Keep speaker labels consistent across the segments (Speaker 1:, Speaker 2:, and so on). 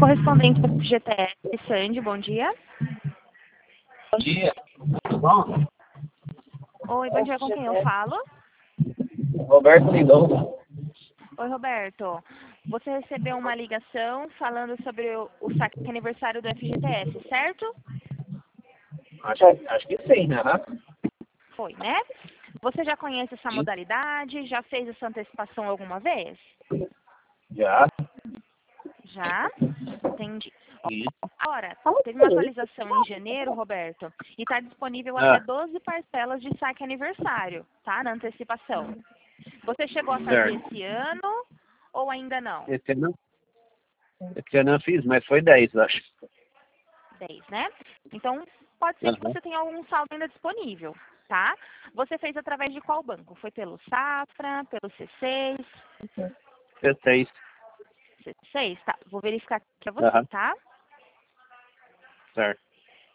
Speaker 1: correspondente do FGTS, Sandy, bom dia.
Speaker 2: Bom dia, tudo bom?
Speaker 1: Oi, bom dia, com quem eu falo?
Speaker 2: Roberto Mendonça.
Speaker 1: Oi, Roberto. Você recebeu uma ligação falando sobre o saque aniversário do FGTS, certo?
Speaker 2: Acho que sim, né?
Speaker 1: Foi, né? Você já conhece essa modalidade? Já fez essa antecipação alguma vez?
Speaker 2: Já.
Speaker 1: Já? Entendi.
Speaker 2: Sim.
Speaker 1: Agora, teve uma atualização em janeiro, Roberto, e está disponível até 12 parcelas de saque aniversário, tá? Na antecipação. Você chegou a fazer
Speaker 2: Certo.
Speaker 1: esse ano ou ainda não?
Speaker 2: Esse ano eu fiz, mas foi 10, acho.
Speaker 1: 10, né? Então, pode ser que você tenha algum saldo ainda disponível, tá? Você fez através de qual banco? Foi pelo Safra, pelo C6?
Speaker 2: C6.
Speaker 1: C6? Tá, vou verificar aqui pra você, tá?
Speaker 2: Certo.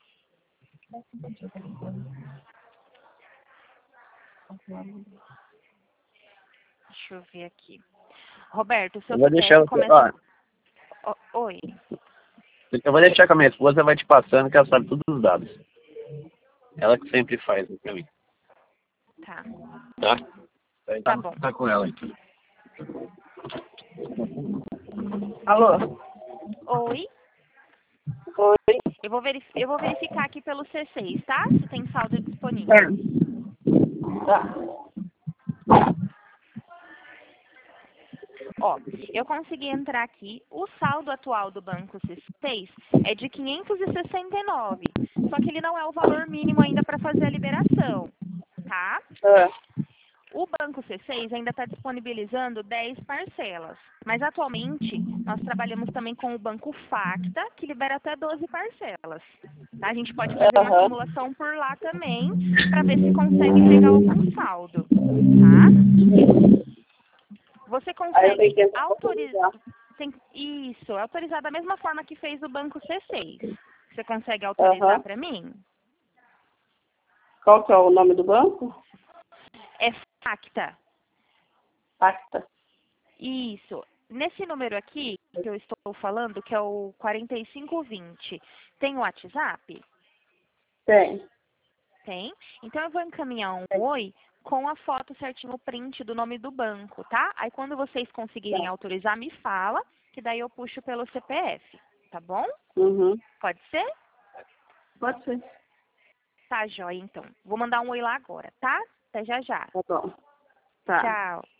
Speaker 1: Deixa eu ver aqui. Roberto, o seu
Speaker 2: Eu vou deixar
Speaker 1: CPF
Speaker 2: você.
Speaker 1: começa... Oi.
Speaker 2: Eu vou deixar com a minha esposa, vai te passando, que ela sabe todos os dados. Ela que sempre faz isso pra mim.
Speaker 1: Tá.
Speaker 2: Tá?
Speaker 1: Tá bom.
Speaker 2: Tá com ela aqui.
Speaker 3: Alô?
Speaker 1: Oi.
Speaker 3: Oi?
Speaker 1: Eu vou verificar aqui pelo C6, tá? Se tem saldo disponível.
Speaker 3: Tá.
Speaker 1: Ó, eu consegui entrar aqui. O saldo atual do Banco C6 é de 569. Só que ele não é o valor mínimo ainda para fazer a liberação, tá? O Banco C6 ainda está disponibilizando 10 parcelas. Mas atualmente nós trabalhamos também com o Banco Facta, que libera até 12 parcelas. Tá? A gente pode fazer uma simulação por lá também, para ver se consegue pegar algum saldo, tá? Você consegue autorizar. Isso, autorizar da mesma forma que fez o Banco C6. Você consegue autorizar para mim?
Speaker 3: Qual que é o nome do banco?
Speaker 1: É Facta.
Speaker 3: Facta.
Speaker 1: Isso. Nesse número aqui que eu estou falando, que é o 4520, tem o WhatsApp?
Speaker 3: Tem.
Speaker 1: Tem. Então eu vou encaminhar um oi com a foto certinho, o print do nome do banco, tá? Aí quando vocês conseguirem autorizar, me fala, que daí eu puxo pelo CPF, tá bom? Pode ser?
Speaker 3: Pode ser.
Speaker 1: Tá, joia, então. Vou mandar um oi lá agora, tá? Até já já.
Speaker 3: Tá bom. Tá.
Speaker 1: Tchau.